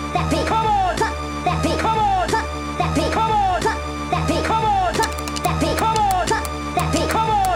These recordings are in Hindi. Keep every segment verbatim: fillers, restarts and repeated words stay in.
that beat, come on, that beat, come on, that beat, come on, that beat, come on, that beat, come on, that beat, come on.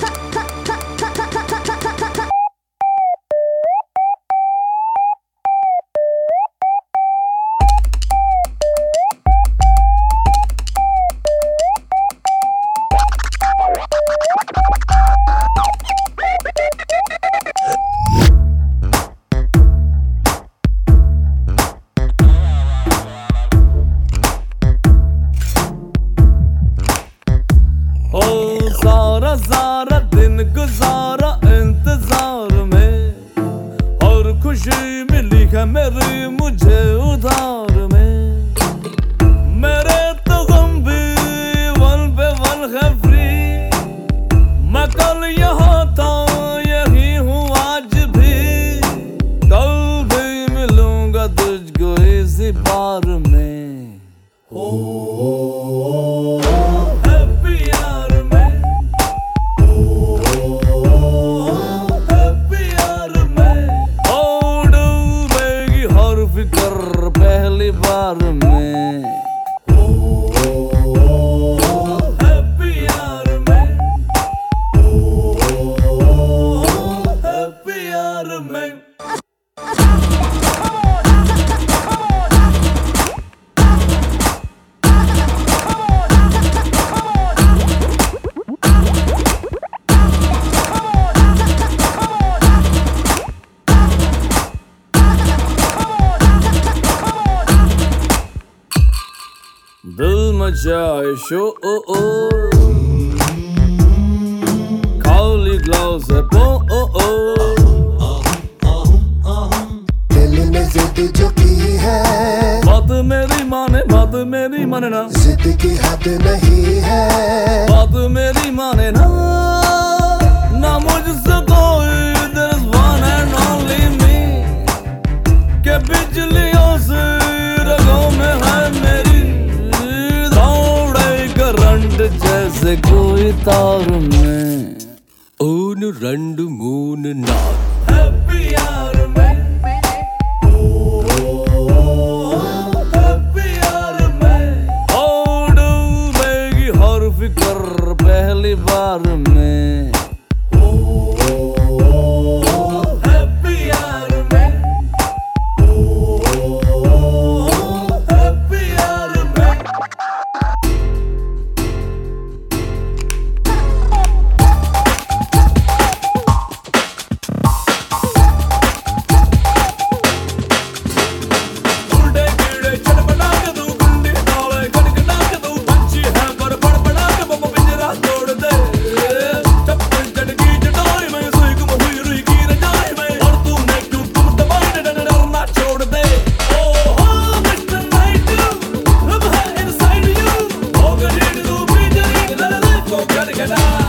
सारा सारा दिन गुजारा इंतजार में और खुशी मिली है मेरी मुझे उधार में। मेरे तो गम भी वन पे वन है फ्री। मैं कल यहाँ था यही हूँ आज भी। कल भी मिलूंगा तुझको इसी बार में। ओ, ओ, ओ, फिकर पहली बार में। ओ, ओ, ओ, हैप्पी यार में। ओ, ओ, हैप्पी यार में। दिल मचाए शोर, खाली ग्लास है पोर। दिल ने जिद जो की है, बात मेरी माने बात मेरी माने ना। जिद की हद नहीं है, बात मेरी माने ना। ना मुझसे कोई there's one and only me। के बिजलियों से रगों में है मेरी। जैसे कोई तार में ऊन रंड मून नार। हैप्पी यार में। ओ, हैप्पी यार में। ओ डूबेगी हर फिकर पहली बार में। ओ, हैप्पी यार में। ओ, हैप्पी यार में। Gotta get out.